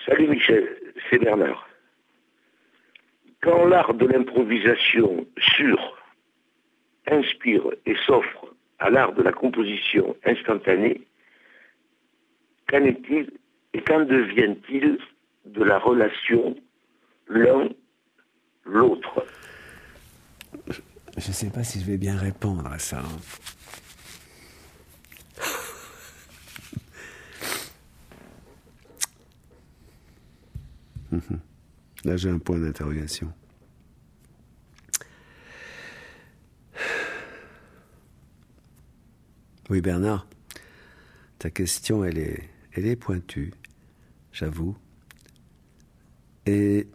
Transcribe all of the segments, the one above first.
Salut Michel, c'est Bernard. Quand l'art de l'improvisation sûre inspire et s'offre à l'art de la composition instantanée, qu'en est-il et qu'en devient-il de la relation l'un-l'autre? Je ne sais pas si je vais bien répondre à ça. Là, j'ai un point d'interrogation. Oui, Bernard, ta question, elle est pointue, j'avoue. Et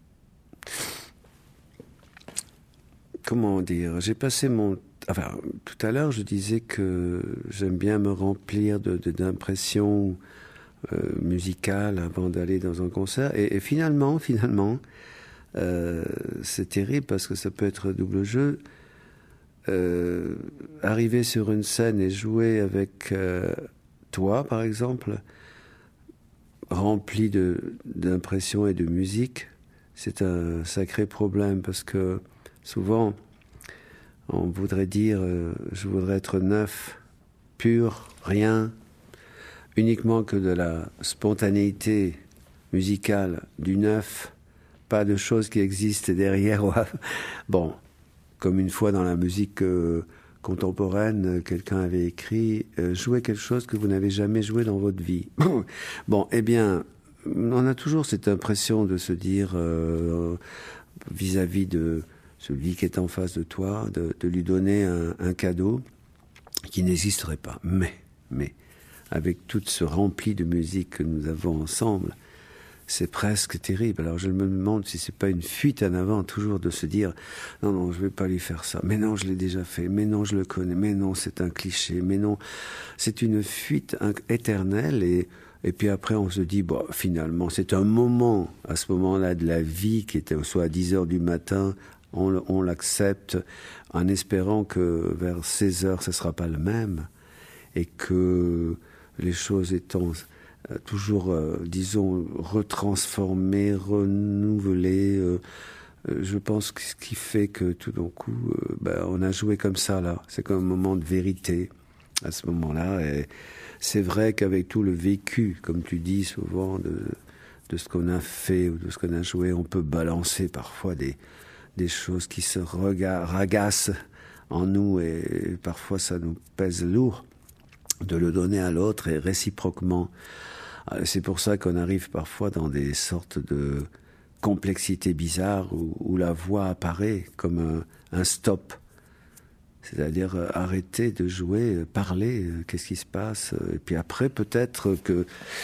comment dire, j'ai passé mon... Enfin, tout à l'heure, je disais que j'aime bien me remplir d'impressions musicales avant d'aller dans un concert. Et finalement, c'est terrible parce que ça peut être double jeu. Arriver sur une scène et jouer avec toi, par exemple, rempli d'impressions et de musique, c'est un sacré problème parce que souvent, on voudrait dire je voudrais être neuf, pur, rien, uniquement que de la spontanéité musicale, du neuf, pas de choses qui existent derrière. Bon, comme une fois dans la musique contemporaine, quelqu'un avait écrit jouez quelque chose que vous n'avez jamais joué dans votre vie. Bon, eh bien, on a toujours cette impression de se dire vis-à-vis de celui qui est en face de toi, de lui donner un cadeau qui n'existerait pas. Mais, avec tout ce rempli de musique que nous avons ensemble, c'est presque terrible. Alors je me demande si c'est pas une fuite en avant, toujours de se dire non, je vais pas lui faire ça. Mais non, je l'ai déjà fait. Mais non, je le connais. Mais non, c'est un cliché. Mais non, c'est une fuite éternelle. Et puis après, on se dit bon, finalement, c'est un moment, à ce moment-là de la vie, qui était soit à 10 heures du matin, on l'accepte en espérant que vers 16 heures, ce sera pas le même. Et que les choses étant toujours, disons, retransformées, renouvelées, je pense que ce qui fait que tout d'un coup, on a joué comme ça, là. C'est comme un moment de vérité à ce moment-là. Et c'est vrai qu'avec tout le vécu, comme tu dis souvent, de ce qu'on a fait ou de ce qu'on a joué, on peut balancer parfois des choses qui se ragacent en nous et parfois ça nous pèse lourd de le donner à l'autre et réciproquement. C'est pour ça qu'on arrive parfois dans des sortes de complexités bizarres où la voix apparaît comme un stop. C'est-à-dire arrêter de jouer, parler, qu'est-ce qui se passe. Et puis après, peut-être que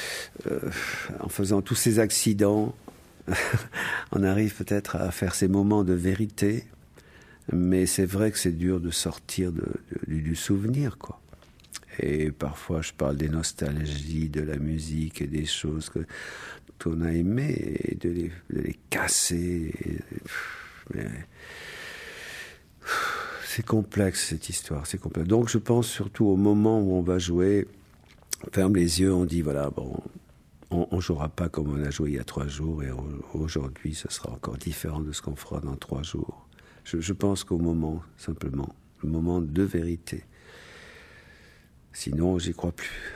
en faisant tous ces accidents, on arrive peut-être à faire ces moments de vérité. Mais c'est vrai que c'est dur de sortir du souvenir, quoi. Et parfois, je parle des nostalgies, de la musique et des choses qu'on a aimées et de les casser. Mais c'est complexe, cette histoire, c'est complexe. Donc, je pense surtout au moment où on va jouer, on ferme les yeux, on dit, voilà, bon, on jouera pas comme on a joué il y a 3 jours et aujourd'hui, ce sera encore différent de ce qu'on fera dans 3 jours. Je pense qu'au moment, simplement, le moment de vérité. Sinon, j'y crois plus.